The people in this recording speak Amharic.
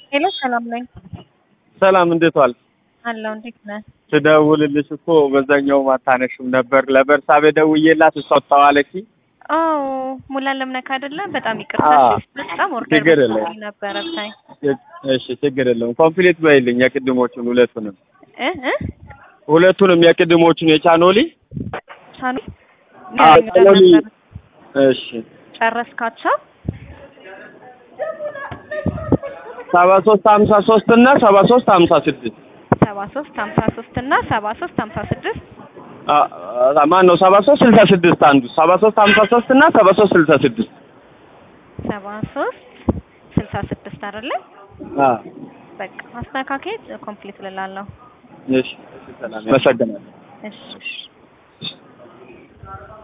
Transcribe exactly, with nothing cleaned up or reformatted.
ሄሎ ሰላም ነኝ። ሰላም እንዴት ዋል? አለሁ እንዴት ነህ? ስደውልልሽ እኮ በዛኛው ማታነሽም ነበር። ለበርሳቤ ደውዬላት እሷ ታዋለች። አዎ ሙላለም ነካ አይደለ? በጣም ይቅርታ አዎ በጣም ኦርደር ችግር የለውም። መስሎኝ ነበረ ብታይ። እሺ ችግር የለውም። ኮምፕሊት በይልኝ የቅድሞቹን ሁለቱንም እ እ ሁለቱንም የቅድሞቹን የቻኖሊ ቻኑ አዎ ንገረኝ ቻኖሊ ነበር። እሺ ጨረስካቸው? ሰባ ሶስት ሀምሳ ሶስት እና ሰባ ሶስት ሀምሳ ስድስት ሰባ ሶስት ሀምሳ ሶስት እና ሰባ ሶስት ሀምሳ ስድስት ማን ነው? ሰባ ሶስት ስልሳ ስድስት አንዱ ሰባ ሶስት ሀምሳ ሶስት እና ሰባ ሶስት ስልሳ ስድስት ሰባ ሶስት ስልሳ ስድስት አይደለ? አዎ በቃ አስተካክዬ ኮምፕሊት ልላለሁ። እሺ ሰላም መሰግናለሁ። እሺ